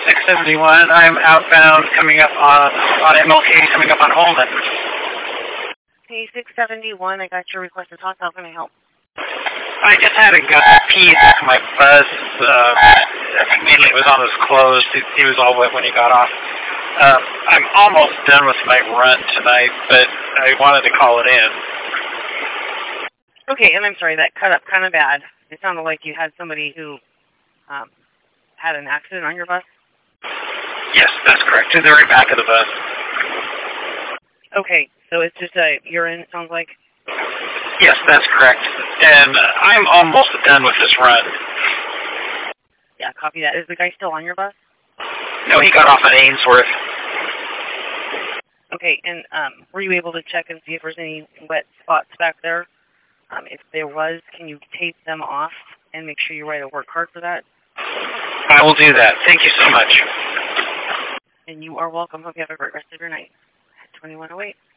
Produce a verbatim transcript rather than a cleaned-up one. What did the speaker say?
six seventy-one. I'm outbound coming up on, on M L K, coming up on Holman. Hey, six seventy-one, I got your request to talk. How can I help? I just had a guy pee into my bus. Uh, mainly it was on his clothes. He, he was all wet when he got off. Uh, I'm almost done with my run tonight, but I wanted to call it in. Okay, and I'm sorry, that cut up kind of bad. It sounded like you had somebody who um, had an accident on your bus? Yes, that's correct. In the very back of the bus. Okay, so it's just a urine, it sounds like? Yes, that's correct. And uh, I'm almost done with this run. Yeah, copy that. Is the guy still on your bus? No, he got off at Ainsworth. Okay, and um, were you able to check and see if there's any wet spots back there? Um, if there was, can you tape them off and make sure you write a work card for that? I will do that. Thank you so much. And you are welcome. Hope you have a great rest of your night. twenty-one oh eight.